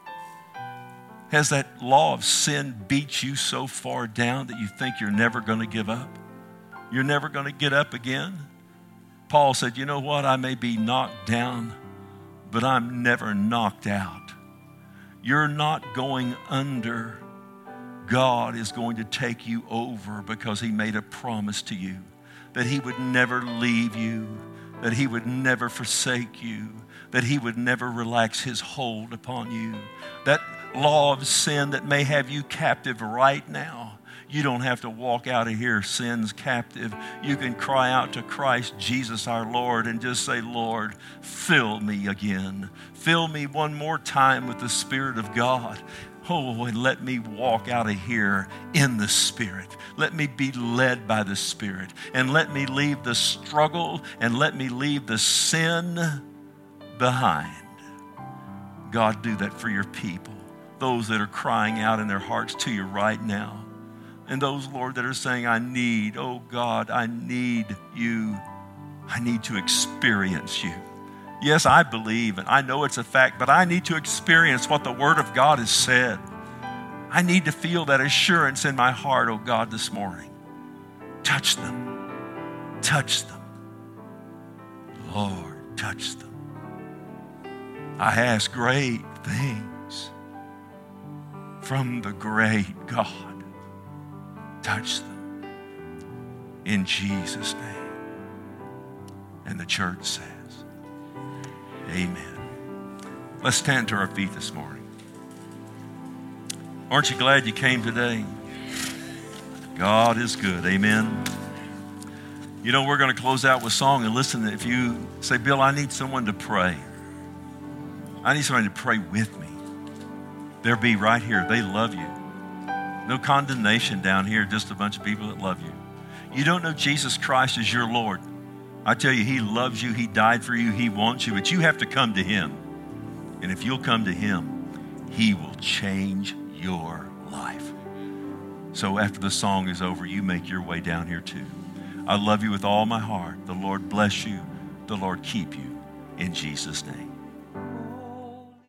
Has that law of sin beat you so far down that you think you're never going to give up? You're never going to get up again? Paul said, you know what? I may be knocked down, but I'm never knocked out. You're not going under God is going to take you over because he made a promise to you that he would never leave you, that he would never forsake you, that he would never relax his hold upon you. That law of sin that may have you captive right now, you don't have to walk out of here sin's captive. You can cry out to Christ Jesus our Lord and just say, Lord, fill me again. Fill me one more time with the Spirit of God. Oh, and let me walk out of here in the Spirit. Let me be led by the Spirit. And let me leave the struggle and let me leave the sin behind. God, do that for your people. Those that are crying out in their hearts to you right now. And those, Lord, that are saying, I need, oh God, I need you. I need to experience you. Yes, I believe, and I know it's a fact, but I need to experience what the Word of God has said. I need to feel that assurance in my heart, oh God, this morning. Touch them. Touch them. Lord, touch them. I ask great things from the great God. Touch them in Jesus' name. And the church says, amen. Let's stand to our feet this morning. Aren't you glad you came today? God is good. Amen. You know, we're going to close out with song. And listen, if you say, Bill, I need someone to pray. I need somebody to pray with me. They'll be right here. They love you. No condemnation down here, just a bunch of people that love you. You don't know Jesus Christ as your Lord. I tell you, he loves you. He died for you. He wants you. But you have to come to him. And if you'll come to him, he will change your life. So after the song is over, you make your way down here too. I love you with all my heart. The Lord bless you. The Lord keep you. In Jesus' name.